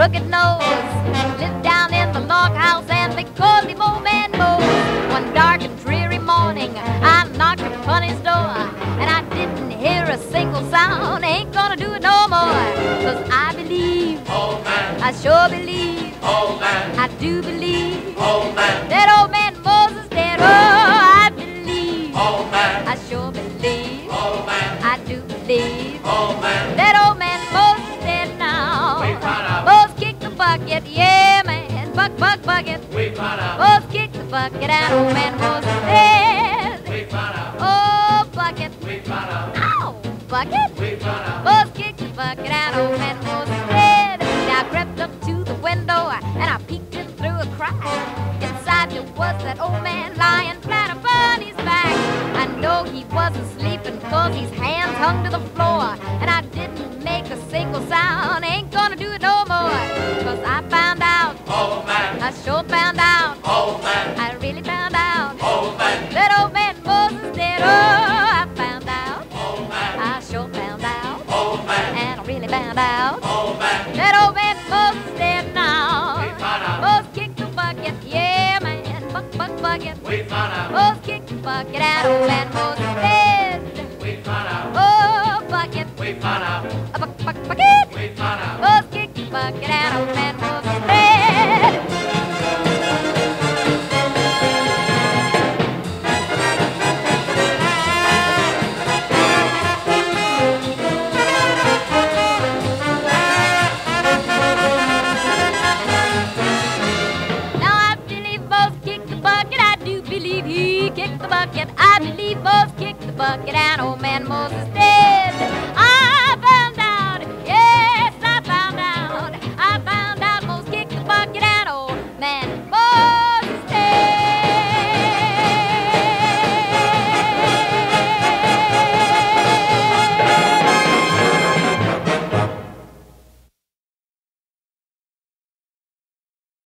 crooked nose. Lived down in the log house and they called him Old Man Mose. One dark and dreary morning, I knocked upon his door, and I didn't hear a single sound. Ain't gonna do it no more, 'cause I believe, Old man, I sure believe, old man, I do believe old man, that Old Man Moses is dead. Oh, I believe, old man, I sure believe, old man, I do believe old man. that Old Man Moses is dead now. We found out. Moses kicked the bucket, yeah man, bucket. We found out. Moses kicked the bucket and Old Man Moses is dead. We found out. Oh, bucket, We found out. ow, bucket. We found out. Moses kicked the bucket and Old Man Moses is dead. Now I crept up to the window and I peeked in through a crack. Inside there was that old man lying flat upon his back. I know he wasn't sleeping 'cause his hands hung to the floor, and I didn't make a single sound. Ain't gonna do it no more, 'cause I found out, Old man, I sure found out, old man, I really found out old man, that Old Man Moses is dead. Oh, I found out, old man, I sure found out, old man, and I really found out old man. that Old Man Moses is dead now. We found out. Moses kicked the bucket, yeah man, bucket. We found out. Moses kicked the bucket and Old Man Moses is dead. We found out. Oh, bucket, We found out. a bucket. We found out. Moses kicked the bucket and Old Man Moses is dead. Now I believe Moses kicked the bucket. I do believe he kicked the bucket. I believe Moses kicked the bucket and Old Man Moses